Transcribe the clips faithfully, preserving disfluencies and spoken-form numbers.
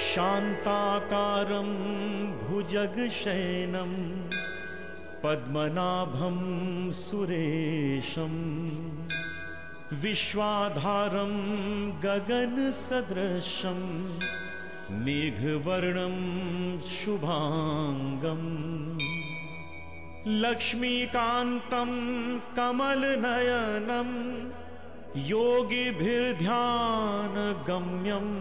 शान्ताकारं भुजगशयनं पद्मनाभं सुरेशं विश्वाधारं गगनसदृशं मेघवर्णं शुभांगं लक्ष्मीकान्तं कमलनयनं योगिभिर्ध्यानगम्यं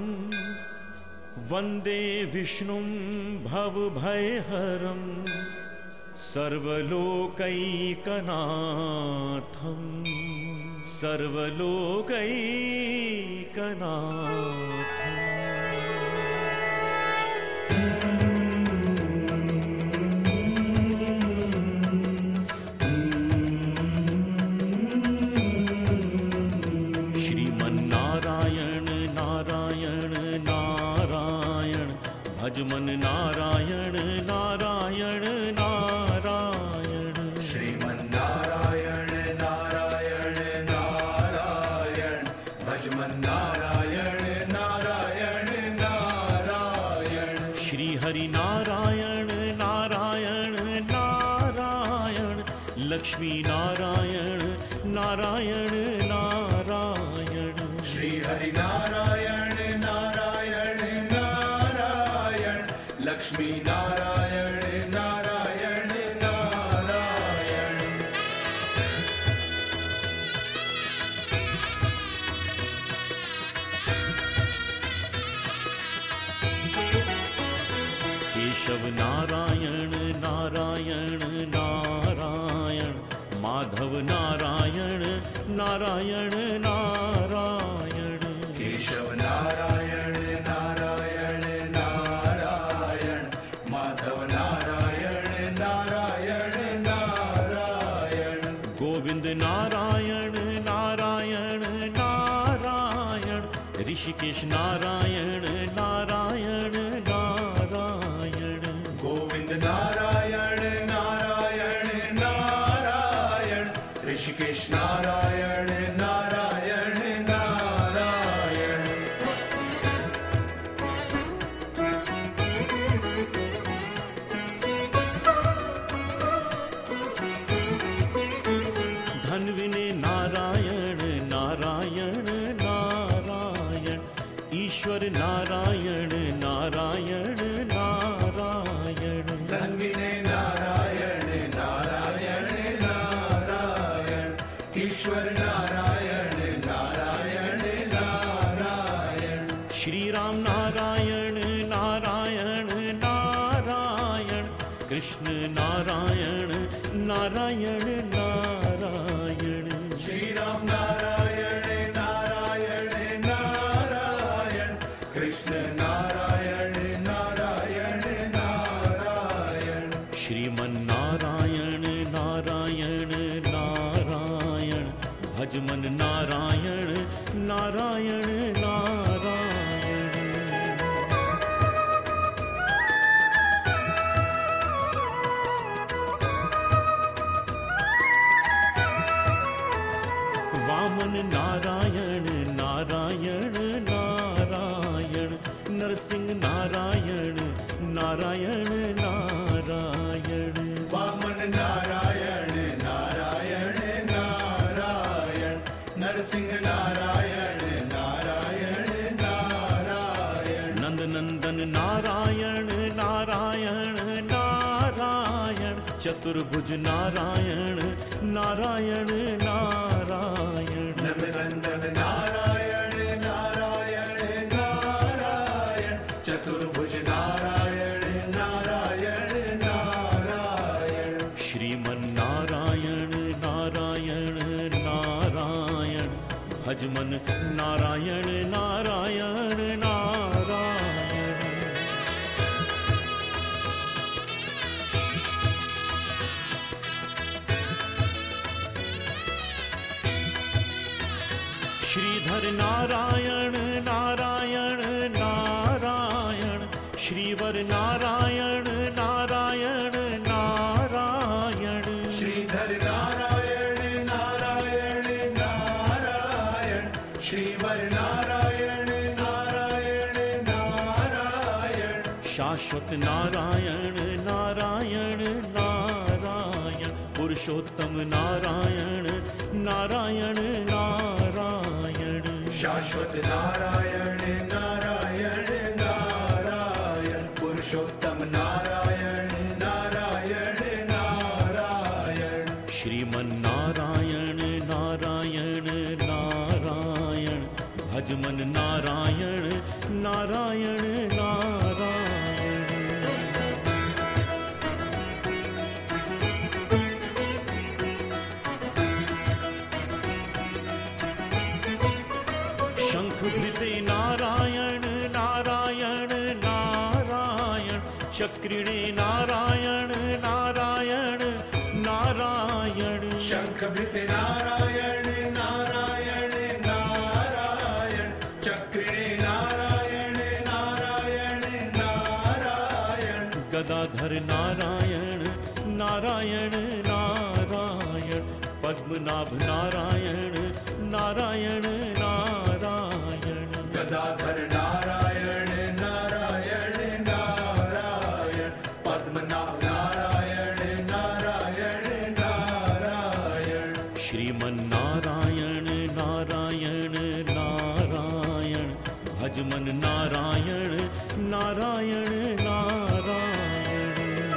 वन्दे विष्णुं भवभयहरं सर्वलोकैकनाथं सर्वलोकैकनाथम्। श्रीमन्नारायण नारायण नारायण भजमन नारायण नारायण नारायण। श्रीमन्नारायण नारायण नारायण भजमन नारायण नारायण नारायण। श्री हरि नारायण नारायण नारायण लक्ष्मी नारायण नारायण नारायण। श्री हरि नारायण नारायण नारायण लक्ष्मी नारायण नारायण नारायण। केशव नारायण नारायण नारायण माधव नारायण नारायण नारायण। केशव नारायण नारायण नारायण माधव नारायण नारायण नारायण। गोविंद नारायण नारायण नारायण ऋषिकेश नारायण नारायण नारायण। गोविंद नारायण नारायण नारायण ऋषिकेश नारायण नारायण नारायण। धन्विने नारायण नारायण नारायण ईश्वर नारायण नारायण नारायण। धन्विने नारायण नारायण नारायण ईश्वर नारायण नारायण नारायण। श्री राम नारायण नारायण नारायण कृष्ण नारायण नारायण नारायण। श्री राम नारायण नारायण नारायण कृष्ण नारायण नारायण नारायण। श्रीमन्नारायण नारायण नारायण भजमन नारायण नारायण नारायण। वामन नारायण नारायण नारायण नरसिंह नारायण नारायण नारायण। वामन नारायण नारायण नारायण नरसिंह नारायण नारायण नारायण। नंद नंदन नारायण नारायण नारायण चतुर्भुज नारायण नारायण नारायण। नंद नंदन नारायण नारायण नारायण चतुर्भुज नारायण नारायण नारायण। श्रीमन्नारायण नारायण नारायण भजमन नारायण नारायण नारायण। श्रीधर नारायण नारायण नारायण श्रीवर नारायण नारायण नारायण। श्रीधर नारायण नारायण नारायण श्रीवर नारायण नारायण नारायण। शाश्वत नारायण नारायण नारायण पुरुषोत्तम नारायण नारायण नारायण शाश्वत नारायण नारायण नारायण पुरुषोत्तम नारायण नारायण नारायण श्रीमन नारायण नारायण नारायण भजमन नारायण नारायण नारायण शंख भृते नारायण नारायण नारायण चक्रिणे नारायण नारायण नारायण शंख भृते नारायण नारायण नारायण चक्रिणे नारायण नारायण नारायण गदाधर नारायण नारायण नारायण पद्मनाभ नारायण नारायण नारायण गदाधर नारायण नारायण नारायण पद्मनाभ नारायण नारायण नारायण श्रीमन नारायण नारायण नारायण भजमन नारायण नारायण नारायण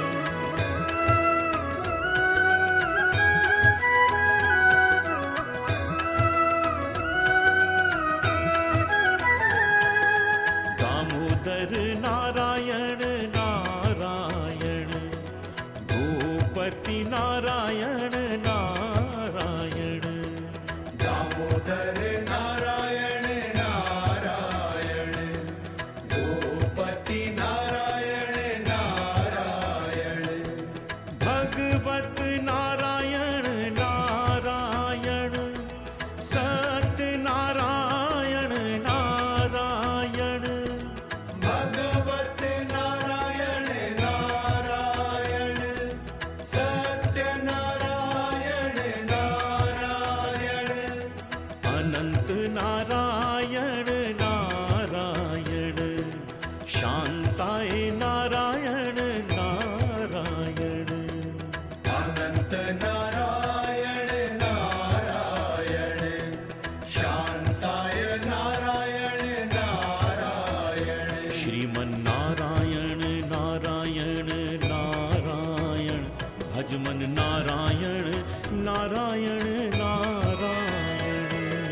दामोदर नारायण नारायण भूपति नारायण नारायण दामोदर नारायण नारायण भूपति नारायण नारायण भगवत नारायण नारायण सत्य नारायण नारायण भगवत नारायण नारायण सत्य नारायण नारायण अनंत नारायण नारायण शांताय नारायण नारायण अनंत नारायण नारायण शांताय नारायण नारायण श्रीमन नारायण नारायण नारायण भजमन नारायण नारायण नारायण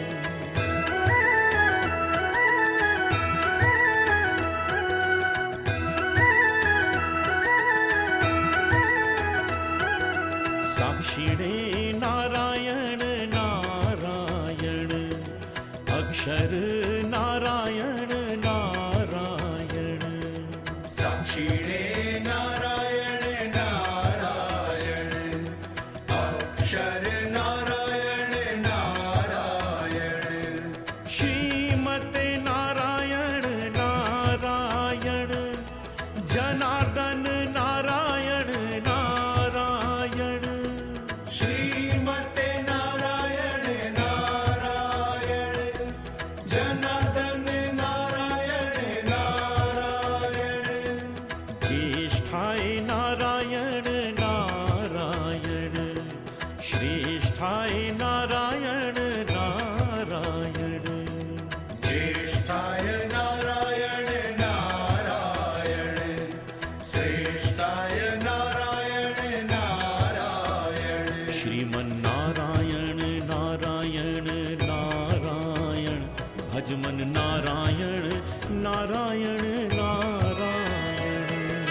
साक्षिणे नारायण नारायण अक्षर नारायण नारायण साक्षिणे नारायण नारायण अक्षर नारायण नारायण श्रीमते नारायण नारायण जनार्दन नारायण नारायण श्रीमते नारायण नारायण जनार्दन नारायण नारायण ज्येष्ठाय नारायण नारायण श्रेष्ठाय नारायण नारायण ज्येष्ठाय नारायण नारायण श्रेष्ठाय नारायण नारायण श्रीमन नारायण नारायण नारायण भजमन नारायण नारायण नारायण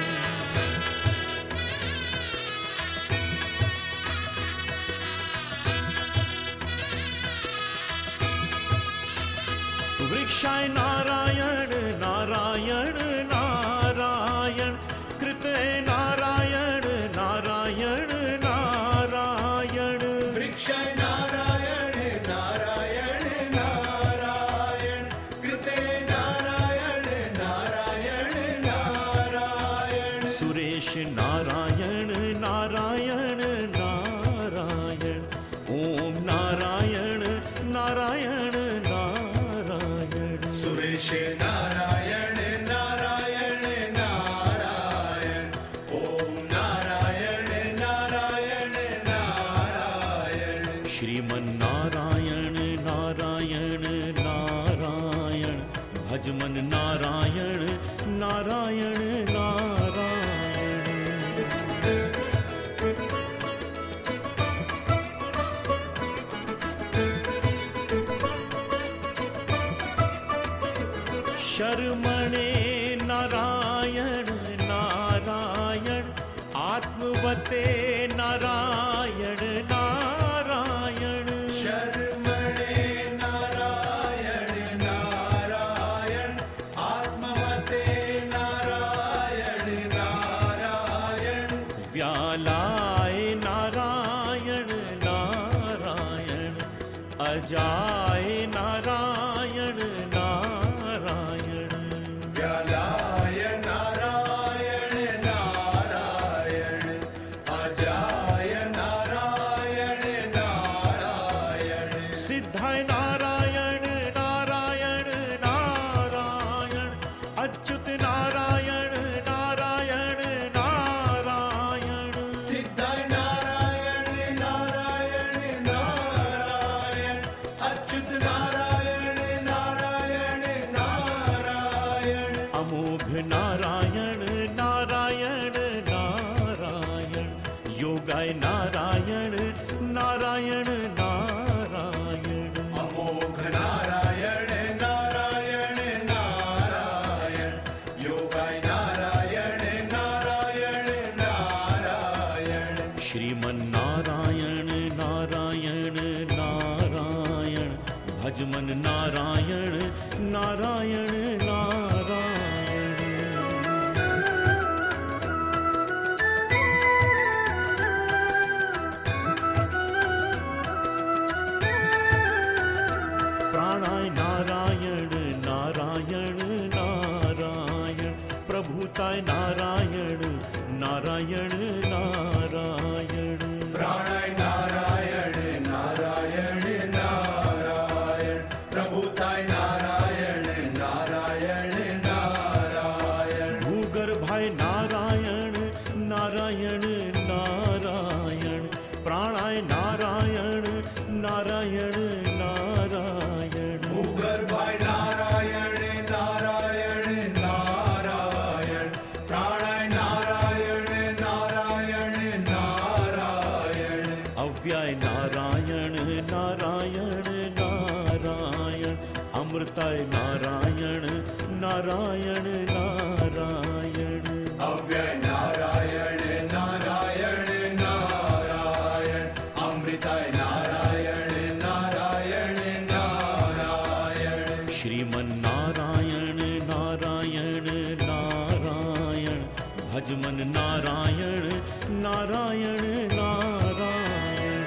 वृक्षाय नारायण नारायण नारायण कृते नारायण नारायण नारायण वृक्षाय नारायण नारायण नारायण कृते नारायण नारायण नारायण सुरेश नारायण नारायण नारायण ओम नारायण नारायण नारायण सुरेश नारायण नारायण नारायण भज मन नारायण नारायण नारायण। शर्मणे नारायण नारायण आत्मवते नारायण नारायण। शर्मणे नारायण नारायण आत्मवते नारायण नारायण। व्यालाय नारायण नारायण अजाय नारायण नारायण। व्यालाय नारायण नारायण अजाय नारायण नारायण। सिद्धाय नारायण नारायण नारायण अच्युत नारायण नारायण नारायण। सिद्धाय नारायण नारायण नारायण अच्युत नारायण नारायण नारायण। अमोघ नारायण नारायण नारायण योगाय नारायण नारायण नारायण। अमोघ नारायण नारायण नारायण योगाय नारायण नारायण नारायण। श्रीमन नारायण नारायण नारायण भज मन नारायण नारायण नारायण। प्राणाय नारायण नारायण नारायण प्रभुताय नारायण नारायण नारायण। प्राणाय नारायण नारायण नारायण प्रभुताय नारायण नारायण नारायण। भूगर्भाय नारायण नारायण नारायण प्राणाय नारायण नारायण नारायण। भूगर्भाय नारायण नारायण नारायण प्राणाय नारायण नारायण नारायण। अव्यय नारायण नारायण नारायण अमृताय नारायण नारायण नारायण। अव्यय नारायण नारायण नारायण अमृताय नारायण नारायण नारायण। श्रीमन नारायण नारायण नारायण भज मन नारायण नारायण नारायण।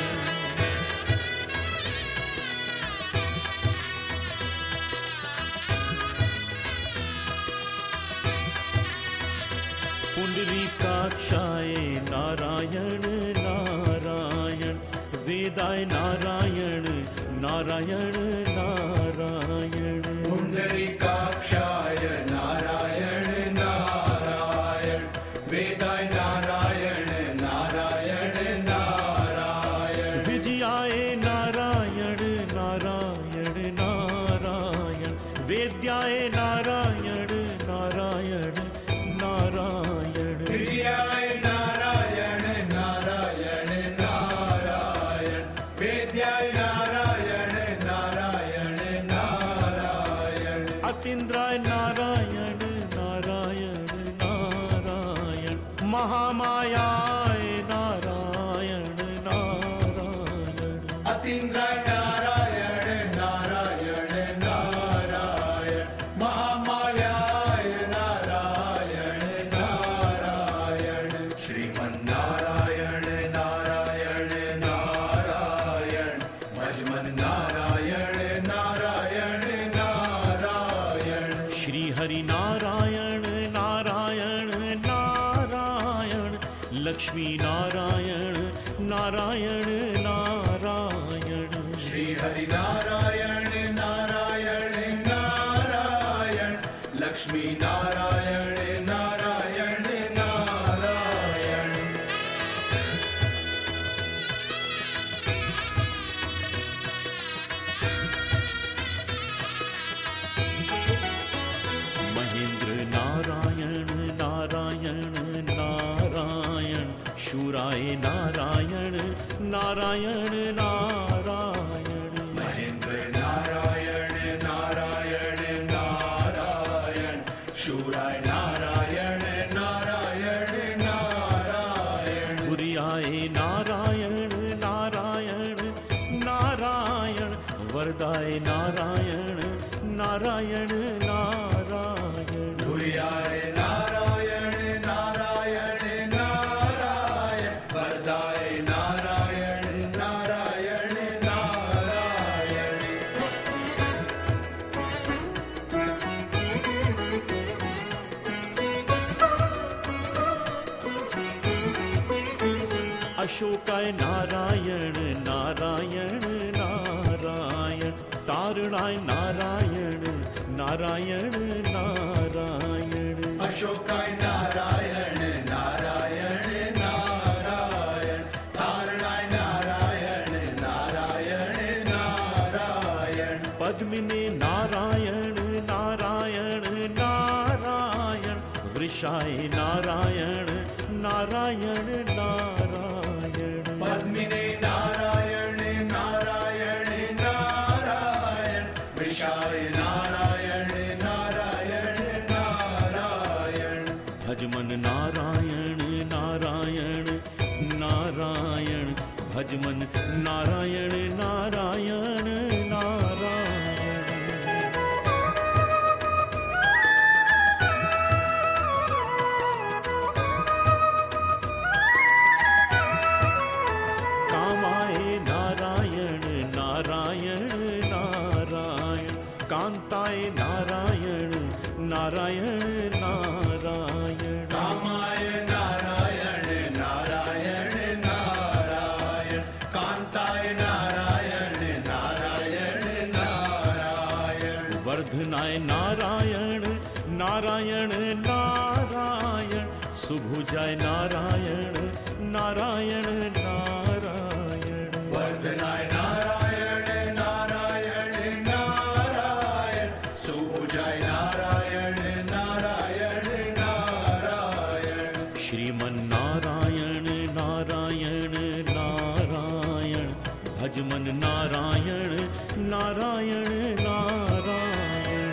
पुंडरीकाक्षाय नारायण नारायण वेदाय नारायण नारायण नारायण। पुंडरीकाक्षाय नारायण नारायण वेदाय नारायण नारायण नारायण। विजयाय नारायण नारायण नारायण वेद्याय नारायण नारायण नारायण। विजयाय नारायण नारायण नारायण वेद्याय नारायण नारायण नारायण। अतीन्द्राय नारायण नारायण नारायण महामायाय नारायण नारायण। अतीन्द्राय नारायण नारायण नारायण महामायाय नारायण नारायण। श्रीमन्नारायण नारायण नारायण भजमन नारायण नारायण नारायण। श्री हरि नारायण नारायण नारायण लक्ष्मी नारायण नारायण नारायण। श्री हरि नारायण नारायण नारायण लक्ष्मी नारायण नारायण नारायण। नारायण नारायण। धुरिया रे नारायण नारायण नारायण, वरदाय नारायण नारायण नारायण। अशोकाय नारायण नारायण नारायण, तारणाय नारायण नारायण नारायण। अशोकाय नारायण नारायण नारायण, तारणाय नारायण नारायण नारायण। पद्मिने नारायण नारायण नारायण, वृषाय नारायण नारायण नारायण। पद्मिने नारायण नारायण नारायण, वृषाय नारायण नारायण नारायण। भजमन नारायण नारायण नारायण, भजमन नारायण नारायण नारायण। कामाय नारायण नारायण नारायण, कांताय नारायण नारायण नारायण। कामाय नारायण नारायण नारायण, कांताय नारायण नारायण नारायण। वर्धनाय नारायण नारायण नारायण, सुभुजाय नारायण नारायण नारायण। वर्धनाय नारायण नारायण नारायण, सुभुजाय नारायण नारायण नारायण। श्रीमन नारायण नारायण नारायण, भजमन नारायण नारायण नारायण।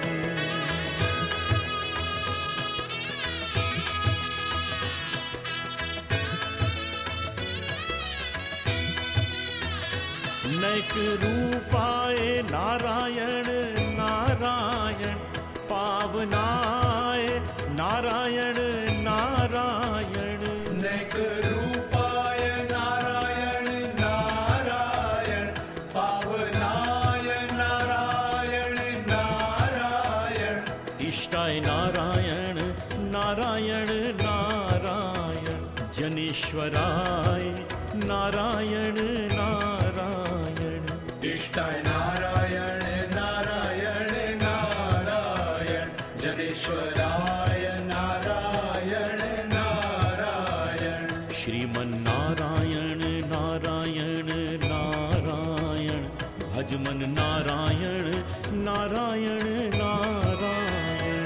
नैक रूपाय नारायण नारायण, पावनाय नारायण नारायण। नैक रूपाय नारायण नारायण, पावनाय नारायण नारायण। इष्टाय नारायण नारायण नारायण, जनेश्वराय नारायण नारायण। इष्टाय नारायण नारायण नारायण, जनेश्वराय नारायण नारायण। श्रीमन नारायण नारायण नारायण, भजमन नारायण नारायण नारायण।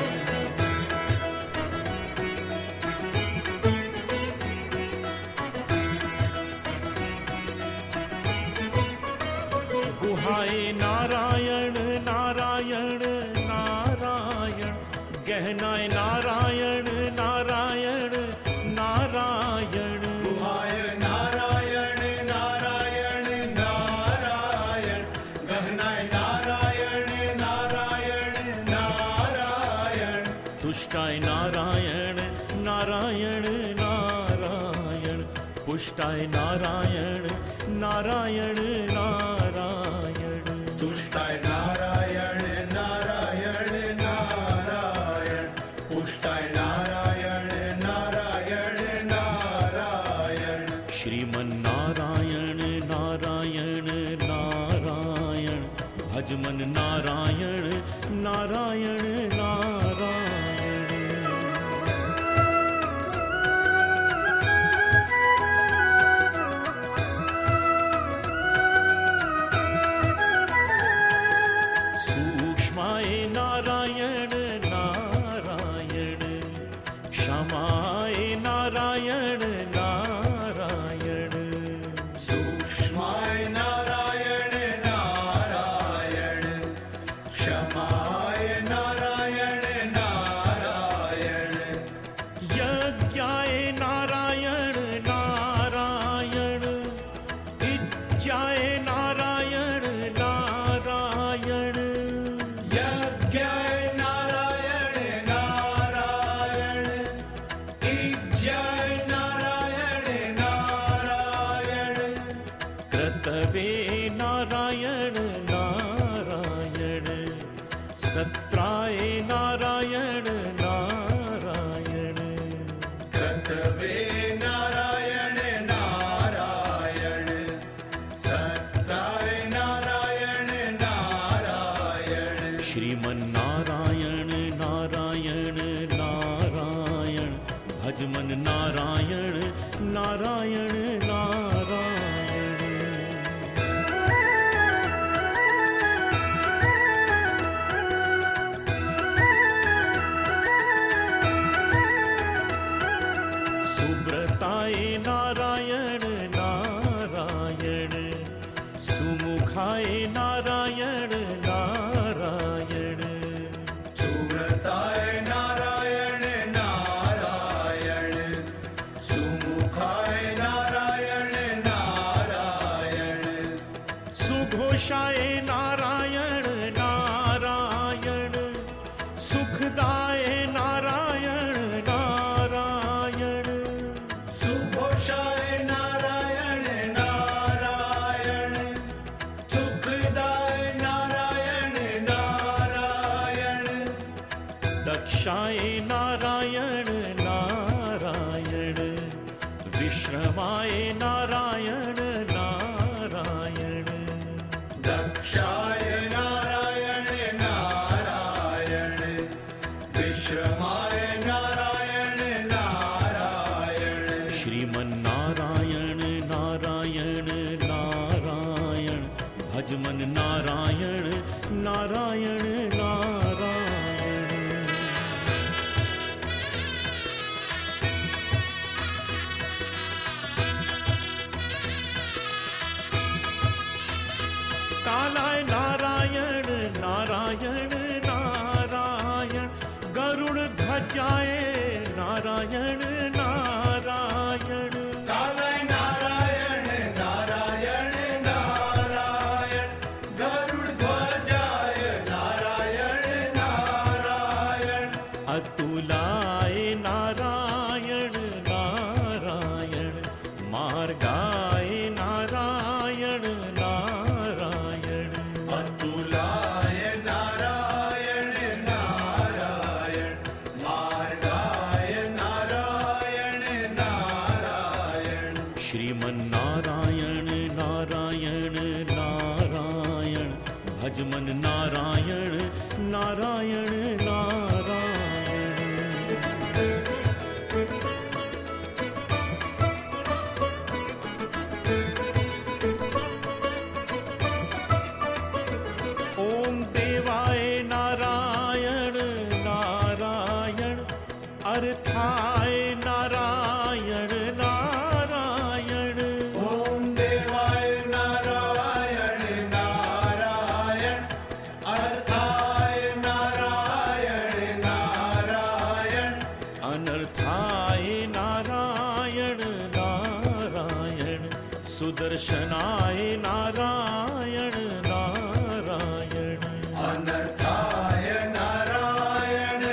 गुहाय नारायण नारायण नारायण, गहनाय नारायण नारायण नारायण। गुहाय नारायण नारायण नारायण, गहनाय नारायण नारायण नारायण। तुष्टाय नारायण नारायण नारायण, पुष्टाय नारायण नारायण नारायण। तुष्टाय नारायण नारायण नारायण, पुष्टाय नारायण नारायण नारायण। श्रीमन नारायण नारायण नारायण, भजमन नारायण नारायण नारायण। सूक्ष्माय नारायण नारायण, क्षमाय नारायण नारायण। सूक्ष्माय नारायण नारायण, क्षमाय नारायण नारायण। यज्ञाय नारायण नारायण, इच्छाय नारायण नारायण। सत्राय नारायण नारायण क्रतवे नारायण नारायण सत्राय नारायण नारायण श्रीमन्नारायण नारायण नारायण भजमन नारायण नारायण नारायण सुब्रताय नारायण नारायण सुमुखाय नारायण नारायण सुव्रताय नारायण नारायण सुमुखाय नारायण नारायण सुघोषाय नारायण नारायण सुखदाय नारायण नारायण सुघोषाय नारायण नारायण सुखदाय नारायण नारायण दक्षाय नारायण नारायण विश्रमाय नारायण नारायण दक्षाय नारायण नारायण विश्रमाय नारायण नारायण श्रीमन्नारायण नारायण नारायण भजमन नारायण नारायण नारायण कालाय नारायण नारायण नारायण गरुड़ ध्वजाय नारायण नारायण कालाय नारायण नारायण नारायण गरुड़ ध्वजाय नारायण नारायण अतुलाय नारायण नारायण मार्गाय नारायण नारायण अतुलाय नारायण नारायण मार्गाय नारायण नारायण श्रीमन्नारायण नारायण नारायण भजमन नारायण नारायण नारायण ओम देवाय नारायण नारायण अर्थाय नारायण नारायण ओम देवाय नारायण नारायण अर्थाय नारायण नारायण अनर्थाय नारायण नारायण सुदर्शनाय नारायण नारायण अनर्थाय नारायण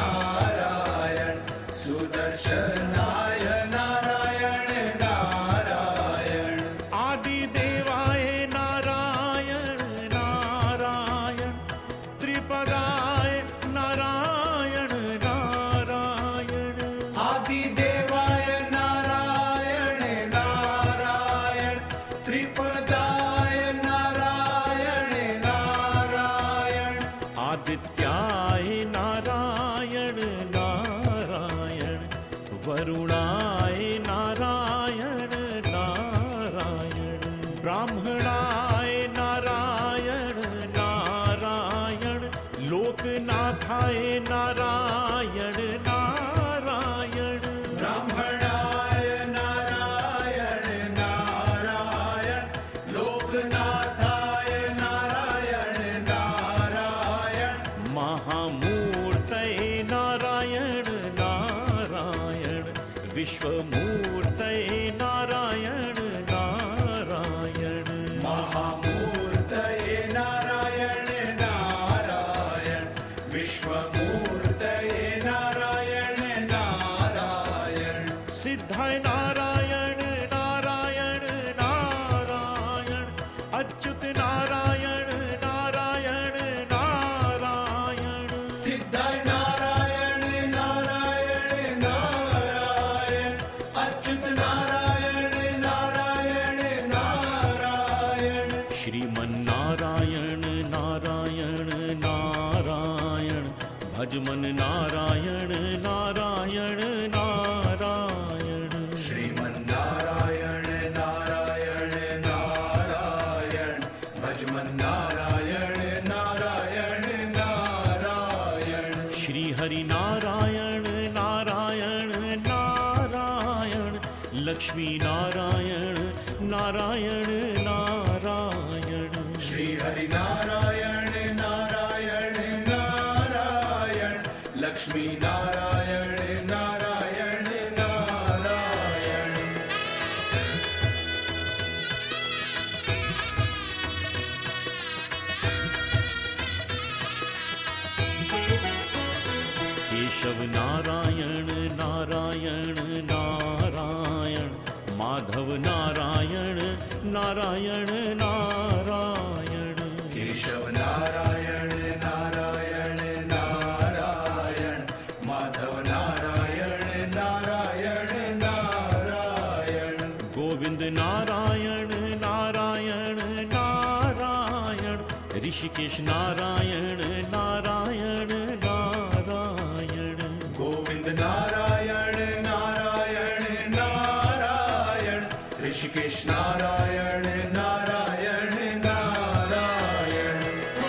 नारायण सुदर्शनाय नारायण नारायण आदिदेवाय नारायण नारायण त्रिपदाय नारायण नारायण आदिदेवाय नारायण नारायण त्रिपदाय नारायण नारायण आदित्याय नारायण नारायण वरुणाय नारायण नारायण ब्राह्मणाय नारायण नारायण लोकनाथाय नारायण नारायण ब्राह्मणाय नारायण नारायण लोकनाथाय नारायण नारायण महामूर्तये नारायण नारायण विश्वमूर्तये नारायण नारायण महामूर्तये नारायण नारायण विश्वमूर्तये नारायण नारायण सिद्धाय नारायण नारायण नारायण अच्युत नारायण नारायण नारायण सिद्धाय नारायण नारायण नारायण अच्युत नारायण नारायण नारायण श्रीमन्नारायण नारायण नारायण भजमन नारायण नारायण नारायण श्रीमन्नारायण नारायण नारायण भजमन नारायण नारायण नारायण श्री हरि नारायण नारायण नारायण लक्ष्मी नारायण नारायण नारायण श्री हरि नारायण नारायण नारायण लक्ष्मी नारायण नारायण नारायण केशव नारायण नारायण नारायण माधव नारायण नारायण नारायण केशव नारायण नारायण नारायण माधव नारायण नारायण नारायण गोविंद नारायण नारायण नारायण ऋषिकेश नारायण नारायण नारायण गोविंद नारायण नारायण नारायण ऋषिकेश नारायण नारायण नारायण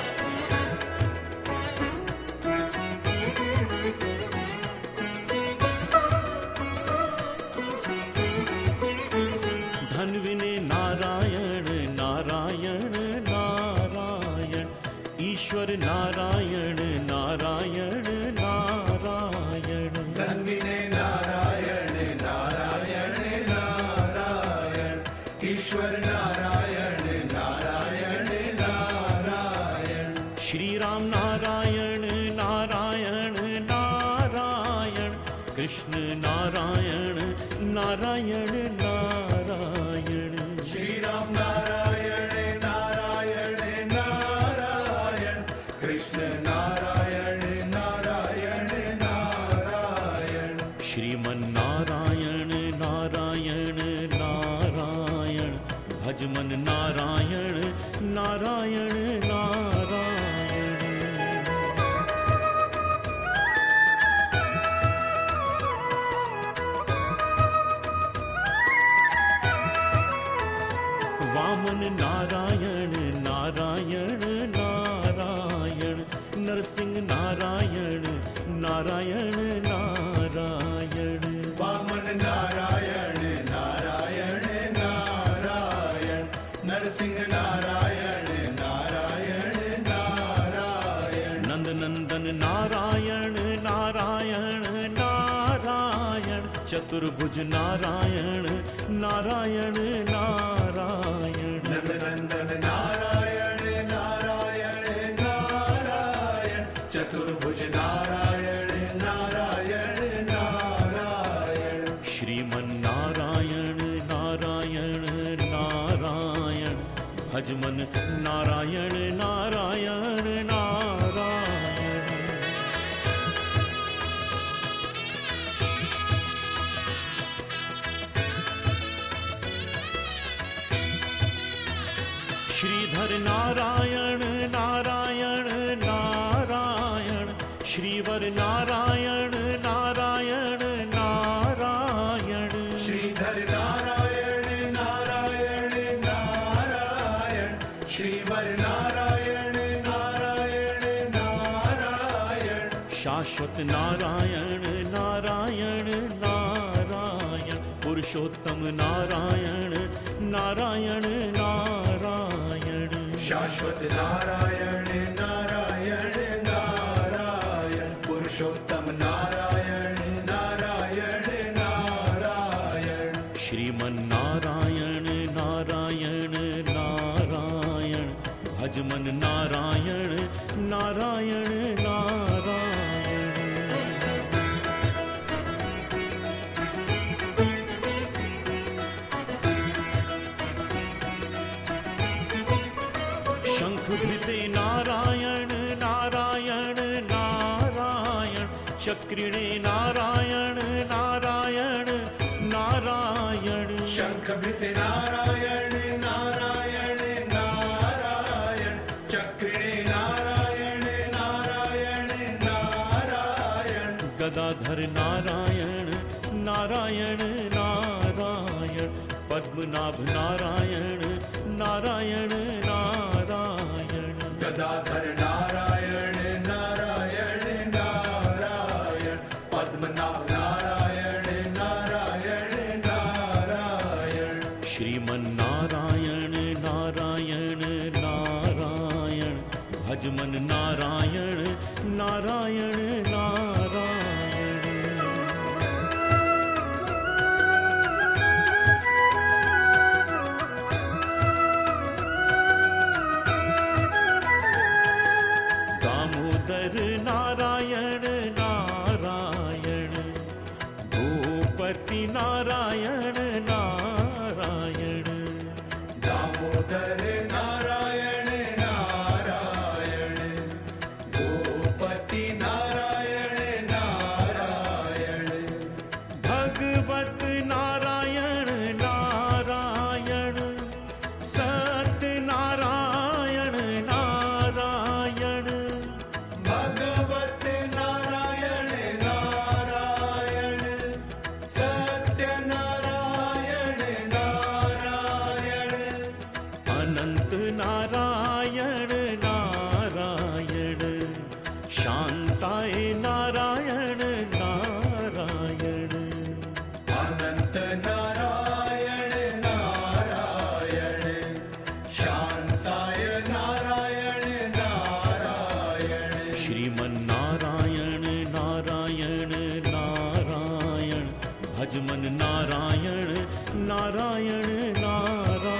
धन्विने नारायण नारायण नारायण ईश्वर नारायण नारायण नारायण धन्विने नारायण नारायण नारायण ईश्वर नारायण नारायण नारायण श्री राम नारायण नारायण नारायण कृष्ण नारायण नारायण नारायण श्री राम नारायण नारायण नारायण कृष्ण नारायण नारायण नारायण श्रीमन्नारायण नारायण नारायण भजमन नारायण नारायण नारायण वामन नारायण नारायण नारायण नरसिंह नारायण नारायण नारायण वामन नारायण नारायण नारायण नरसिंह नारायण नारायण नारायण नंद नंदन नारायण नारायण नारायण चतुर्भुज नारायण नारायण नारायण नंद नंदन नारायण नारायण नारायण चतुर्भुज नारायण नारायण नारायण श्रीमन्नारायण नारायण नारायण भजमन नारायण नारायण नारायण श्रीधर नारायण नारायण नारायण श्रीवर नारायण नारायण नारायण श्रीधर नारायण नारायण नारायण श्रीवर नारायण नारायण नारायण शाश्वत नारायण नारायण नारायण पुरुषोत्तम नारायण नारायण नारायण शाश्वत नारायण नारायण नारायण पुरुषोत्तम नारायण नारायण नारायण श्रीमन्नारायण नारायण नारायण भजमन नारायण नारायण नारायण शंख भृते नारायण नारायण नारायण चक्रिणे नारायण नारायण नारायण शंखभृते नारायण नारायण नारायण चक्रिणे नारायण नारायण नारायण गदाधर नारायण नारायण नारायण पद्मनाभ नारायण नारायण नारायण गदाधर नारायण नारायण नारायण पद्मनाभ नारायण नारायण नारायण श्रीमन्नारायण नारायण नारायण भजमन नारायण नारायण नारायण दामोदर नारायण नारायण भूपति नारायण नारायण दामोदर नारायण नारायण भूपति नारायण नारायण भगवत नारायण नारायण सत्य नारायण नारायण भगवत नारायण नारायण सत्य नारायण नारायण अनंत नारायण नारायण शांताय नारायण नारायण अनंत नारायण नारायण शांताय नारायण नारायण श्रीमन्नारायण नारायण नारायण भजमन नारायण नारायण नारायण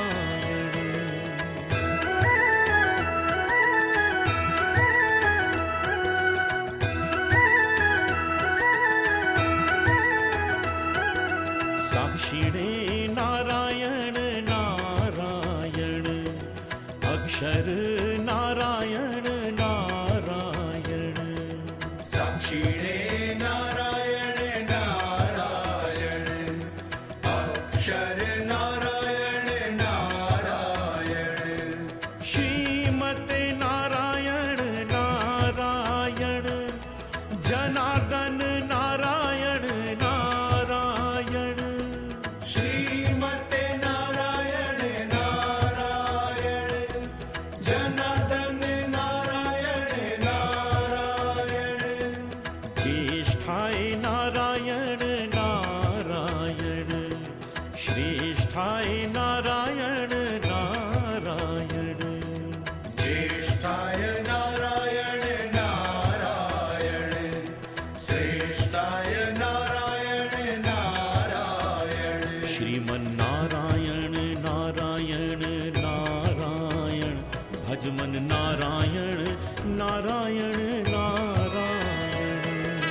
साक्षिणे नारायण नारायण अक्षर नारायण नारायण साक्षिणे नारायण नारायण अक्षर नारायण नारायण श्रीमते नारायण नारायण जनार्दन नारायण नारायण श्रीमते नारायण नारायण जनार्दन नारायण नारायण ज्येष्ठाय नारायण नारायण श्रेष्ठाय नारायण नारायण ज्येष्ठाय नारायण नारायण श्रेष्ठाय नारायण नारायण श्रीमन्नारायण नारायण नारायण भजमन नारायण नारायण नारायण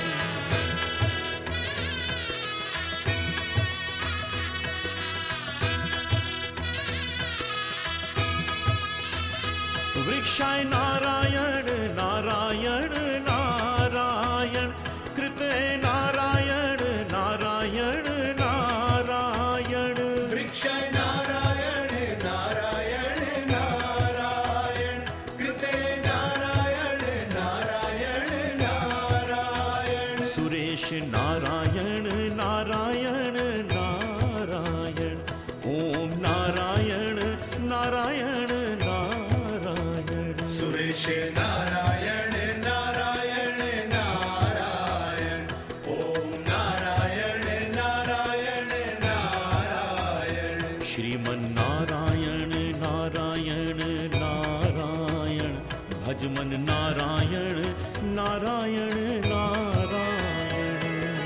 वृक्षाय नारायण नारायण नारायण कृते नारायण नारायण नारायण वृक्षाय नारायण नारायण नारायण कृते नारायण नारायण नारायण सुरेश नारायण नारायण नारायण ओम नारायण नारायण नारायण सुरेश नारायण नारायण नारायण ओम नारायण नारायण नारायण श्रीमन्नारायण नारायण नारायण भजमन नारायण नारायण नारायण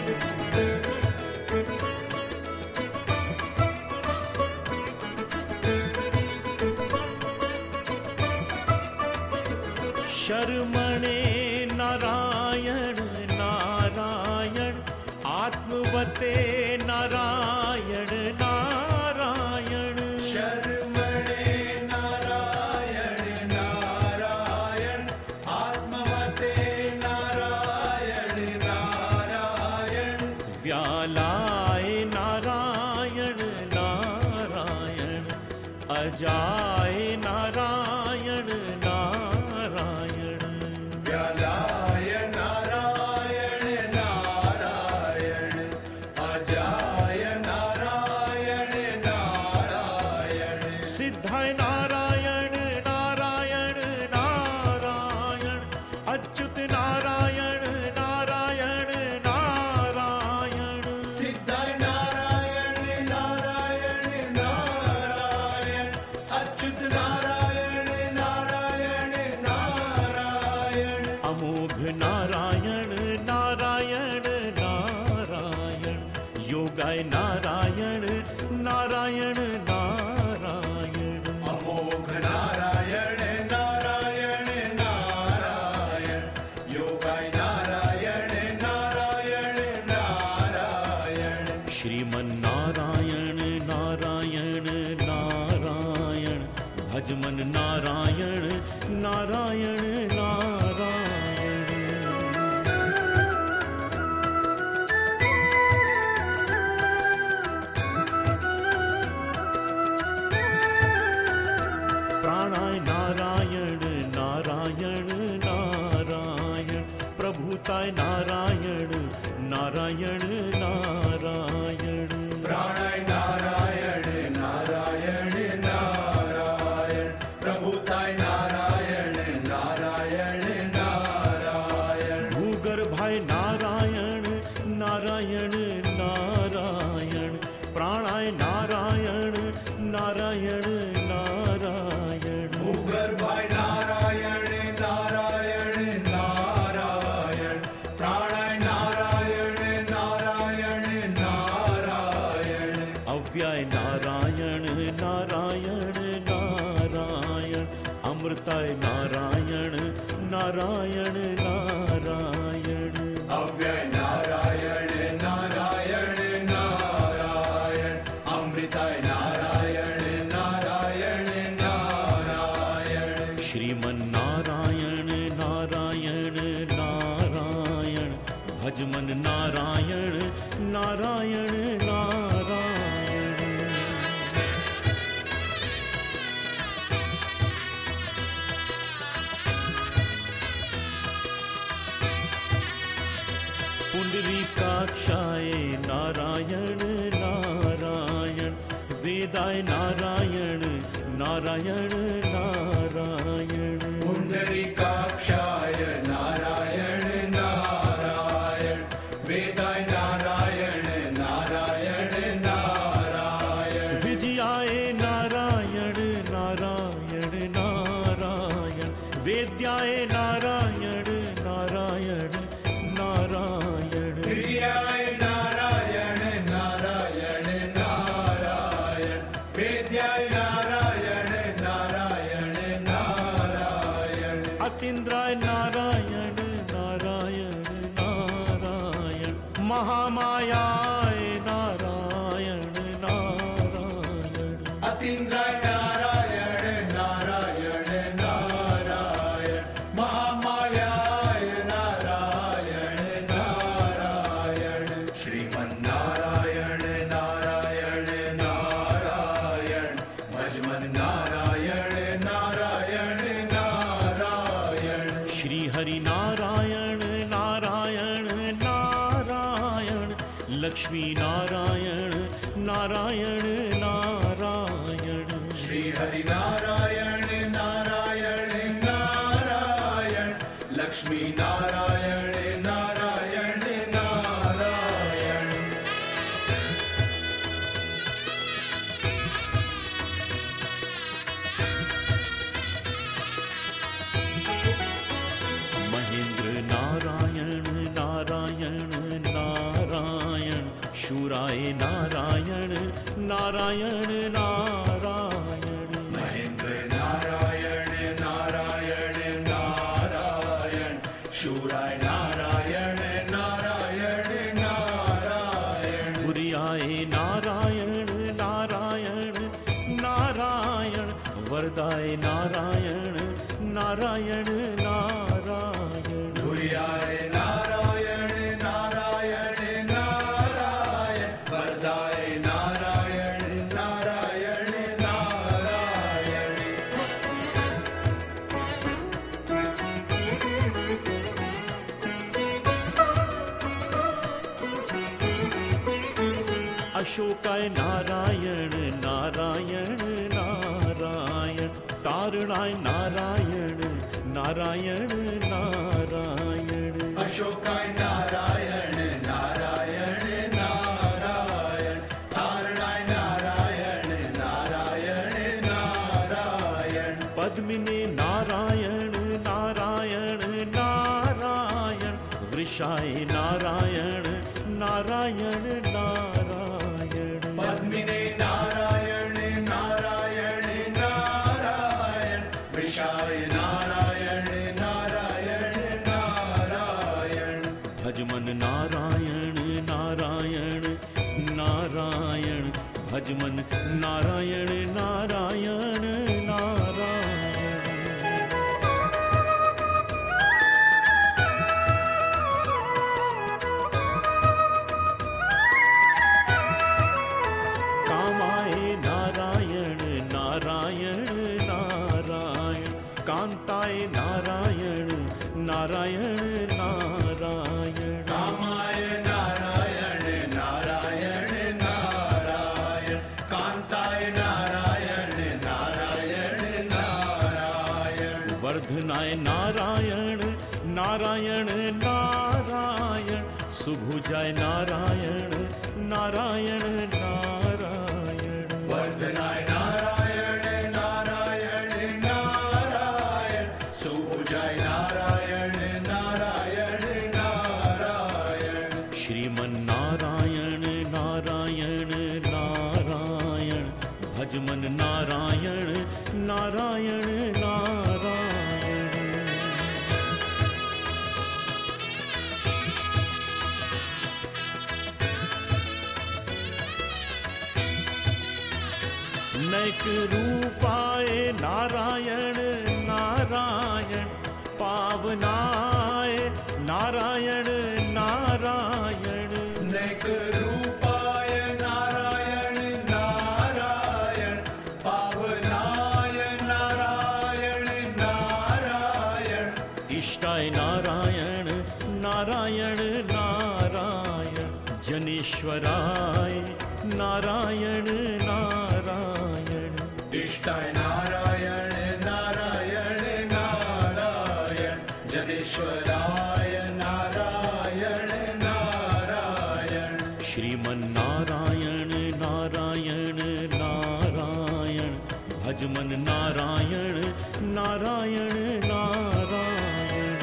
शर्मणे नारायण नारायण आत्मवते नारायण नारायण शर्मणे नारायण नारायण आत्मवते नारायण नारायण अजाय नारायण नारायण व्यालाय नारायण नारायण अजाय नारायण नारायण सिद्धाय नारायण नारायण नारायण अच्युत नारायण नारायण नारायण सिद्धाय नारायण नारायण नारायण अच्युत नारायण नारायण नारायण अमोघ नारायण नारायण नारायण योगाय नारायण नारायण नारायण अमोघ नारायण नारायण नारायण योगाय नारायण नारायण नारायण श्रीमन्नारायण नारायण नारायण भजमन नारायण नारायण नारायण प्राणाय नारायण नारायण नारायण प्रभुताय नारायण नारायण नारायण प्राणाय नारायण नारायण नारायण प्रभुताय नारायण नारायण नारायण भूगर्भाय नारायण नारायण नारायण प्राणाय नारायण नारायण नारायण भूगर्भाय नारायण नारायण नारायण प्राणाय नारायण नारायण नारायण अव्यय नारायण नारायण नारायण अमृताय नारायण नारायण नारायण अव्यय नारायण नारायण नारायण अमृताय नारायण नारायण नारायण श्रीमन्नारायण नारायण नारायण भजमन नारायण नारायण नारायण पुंडरीकाक्षाय नारायण नारायण वेदाय नारायण नारायण नारायण पुंडरीकाक्षाय नारायण नारायण वेदाय नारायण नारायण नारायण विजयाय नारायण नारायण नारायण वेद्याय नारायण नारायण नारायण विजयाय नारायण नारायण नारायण वेद्याय नारायण नारायण नारायण अतीन्द्राय नारायण नारायण नारायण महामायाय नारायण नारायण अतीन्द्राय नारायण नारायण नारायण महामायाय नारायण नारायण श्रीमन्नारायण नारायण नारायण भजमन नारायण नारायण नारायण श्रीहरि नारायण नारायण नारायण लक्ष्मी नारायण नारायण नारायण श्री हरि नारायण नारायण नारायण लक्ष्मी नारायण नारायण नारायण महेंद्र नारायण नारायण नारायण शूराय नारायण नारायण नारायण महेंद्र नारायण नारायण नारायण शूराय नारायण नारायण नारायण पुरियाय नारायण नारायण नारायण वरदाय नारायण नारायण नारायण धुर्याय नारायण नारायण नारायण वरदाय नारायण नारायण नारायण अशोकाय नारायण नारायण नारायण, तारणाय नारायण नारायण नारायण, अशोकाय नारायण नारायण नारायण, तारणाय नारायण नारायण नारायण, पद्मिने नारायण नारायण नारायण, वृषाय नारायण नारायण नारायण, पद्मिने नारायण नारायण नारायण, वृषाय नारायण नारायण नारायण, भजमन नारायण नारायण नारायण, भजमन नारायण नारायण नारायण, कामाय नारायण नारायण नारायण, कांताय नारायण नारायण नारायण, कामाय नारायण नारायण नारायण, कांताय नारायण नारायण नारायण, वर्धनाय नारायण नारायण नारायण, सुभुजाय नारायण नारायण नारायण, वर्धनाय नारायण नारायण नारायण, सुभुजाय नारायण नारायण नारायण, श्रीमन नारायण नारायण नारायण, भजमन नारायण नारायण नारायण, नैक रूपाय नारायण नारायण, पावनाय नारायण नारायण, नैक रूपाय नारायण नारायण, पावनाय नारायण नारायण, इष्टाय नारायण नारायण नारायण, जनेश्वराय नारायण नारायण, इष्टाय नारायण नारायण नारायण, जनेश्वराय नारायण नारायण, श्रीमन नारायण नारायण नारायण, भजमन नारायण नारायण नारायण,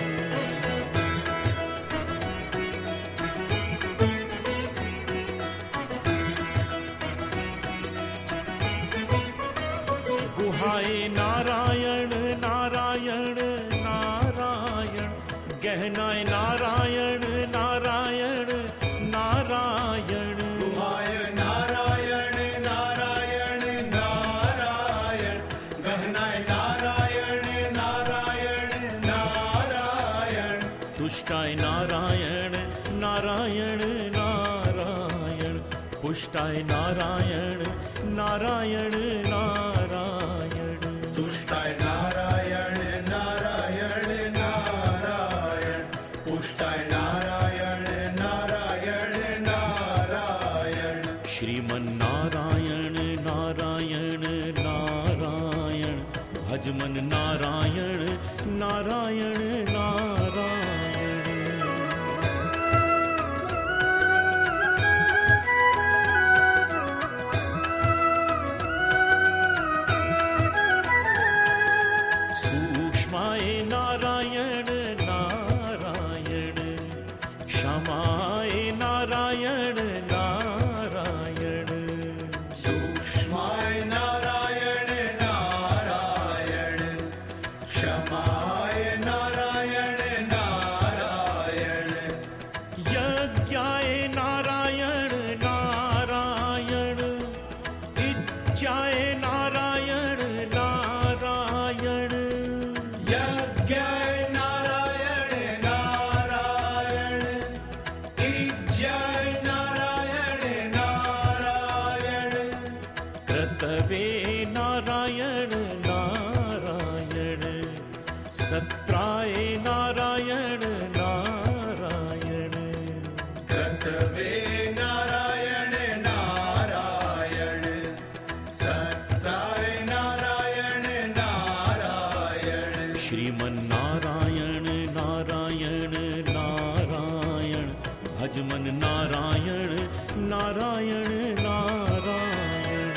गुहाय नारायण नारायण नारायण, गहनाय नारायण नारायण नारायण, गुहाय नारायण नारायण नारायण, गहनाय नारायण नारायण नारायण, तुष्टाय नारायण नारायण नारायण, पुष्टाय नारायण नारायण नारायण, तुष्टाय नारायण नारायण नारायण, पुष्टाय नारायण नारायण नारायण, श्रीमन नारायण नारायण नारायण, भजमन नारायण नारायण नारायण, सूक्ष्माय नारायण नारायण, भज मन नारायण नारायण नारायण।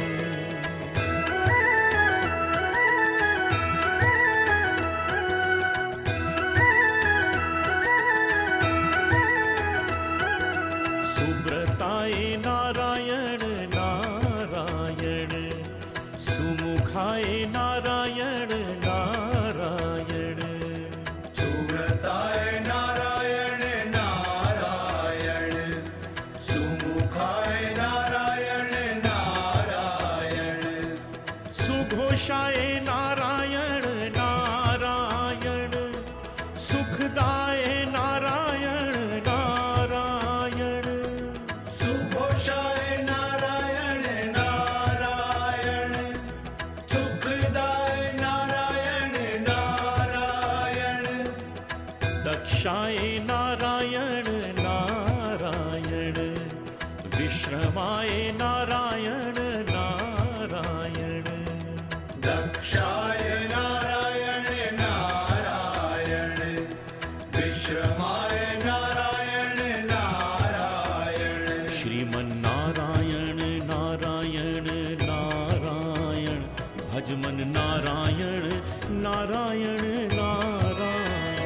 सुब्रताय नारायण नारायण, सुमुखाय नारायण नारायण। सुब्रताय नारायण नारायण, सुमुखाय नारायण नारायण। सुघोषाय नारायण नारायण, सुखदाय नारायण नारायण। सुघोषाय नारायण नारायण, सुखदाय नारायण नारायण। दक्षाय नारायण नारायण, विश्रमाय नारायण नारायण। दक्षाय नारायण नारायण, विश्रमाय नारायण नारायण। श्रीमन्नारायण नारायण नारायण, भज मन नारायण नारायण नारायण।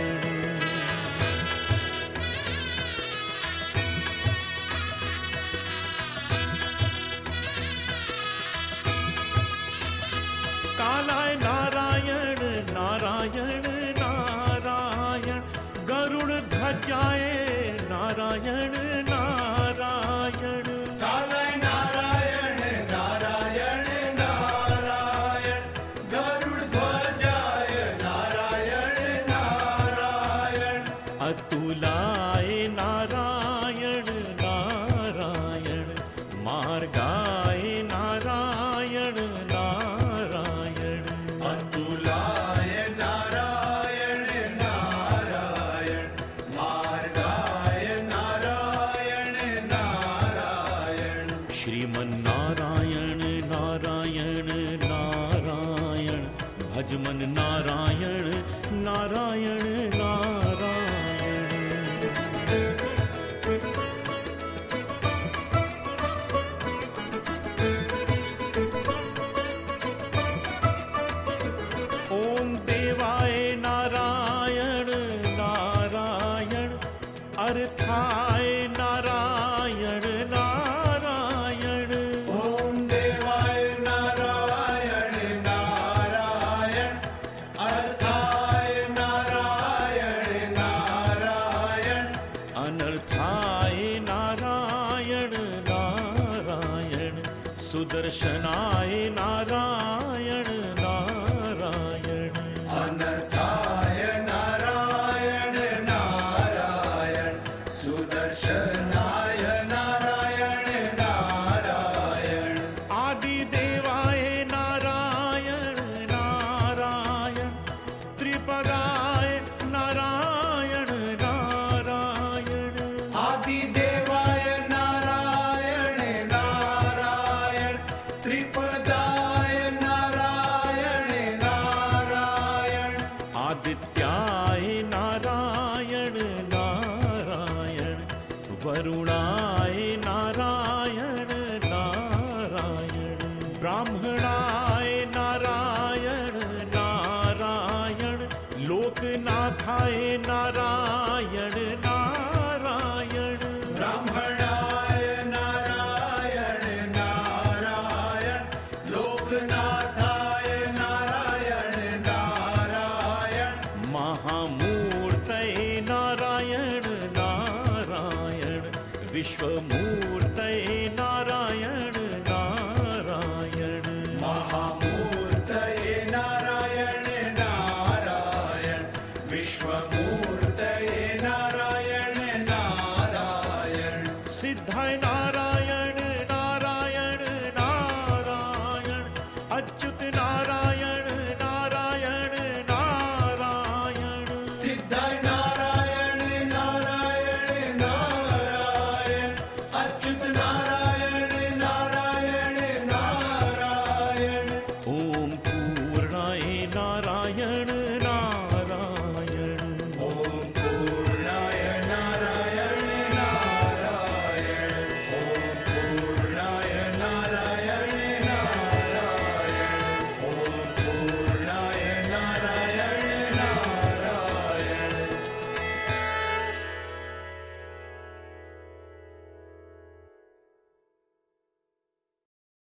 कालाय नारायण नारायण नारायण, गरुड़ ध्वजाय नारायण नारायण। कालाय नारायण नारायण नारायण, गरुड़ ध्वजाय नारायण नारायण। अतुलाय नारायण नारायण, मार्गाय नारायण नारायण। अतुलाय नारायण नारायण, मार्गाय नारायण नारायण। श्रीमन्नारायण नारायण नारायण, भज मन नारायण नारायण नारायण। ओम देवाय नारायण नारायण, अर्थाय नारायण नारायण। ओम देवाय नारायण नारायण, अर्थाय नारायण नारायण। अनर्थाय नारायण नारायण, सुदर्शनाय नारायण नारायण। अनर्थाय नारायण नारायण, सुदर्शनाय नारायण नारायण। आदिदेवाय नारायण नारायण, त्रिपदाय नारायण नारायण। आदिदेवाय नारायण नारायण, त्रिपदाय नारायण नारायण। आदित्याय नारायण नारायण, वरुणाय नारायण नारायण। ब्राह्मणाय नारायण नारायण, लोकनाथाय नारायण नारायण। ब्राह्मणाय नारायण नारायण, लोकनाथाय नारायण नारायण। महामूर्तये नारायण नारायण, विश्वमूर्तये नारायण नारायण। महामूर्तये नारायण नारायण, विश्वमूर्तये नारायण नारायण। सिद्धाय नारायण नारायण नारायण, अच्युत नारायण नारायण नारायण। सिद्धाय